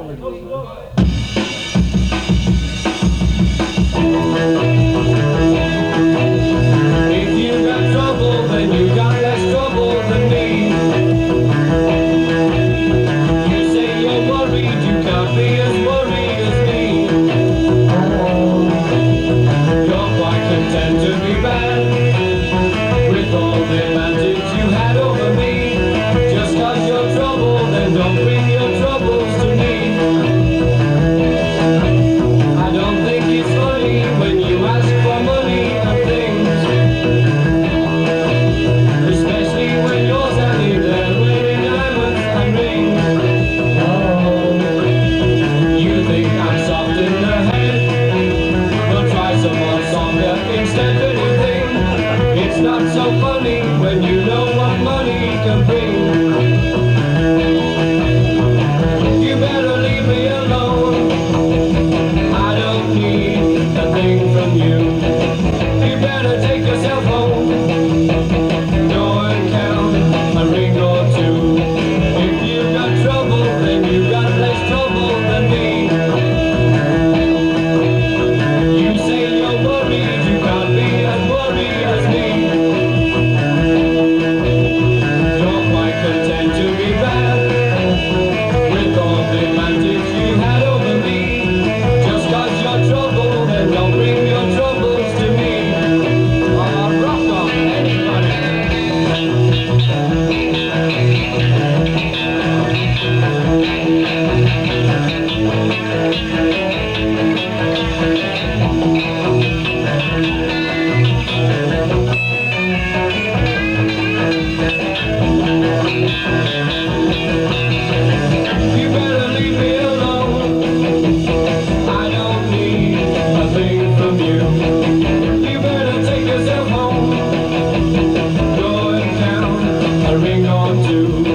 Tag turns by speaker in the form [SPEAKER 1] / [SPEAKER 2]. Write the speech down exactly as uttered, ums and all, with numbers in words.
[SPEAKER 1] If you got trouble, then you got less trouble than me. You say you're worried, you can't be as worried as me. You're quite content to be bad, with all the advantage you had over me. Just cause you're troubled, then don't bring your troubles to me. I don't think it's funny when you ask for money and things, especially when you're standing there wearing diamonds and rings. You think I'm soft in the head? Well, try some more softer instead, little thing. It's not so funny when you know what money can bring. You better leave me alone. I don't need a thing from you. You better take yourself home. Go and count a ring or two. If you got trouble, then you got less trouble than me. You say you're worried, you can't be as worried as me. You're quite content to be bad, with all the advantage you had over me. Just cause you're troubled, then don't bring your troubles to me. Oh, rock on, anybody. You better leave me alone. I don't need a thing from you. You better take yourself home. Go and count a ring or two.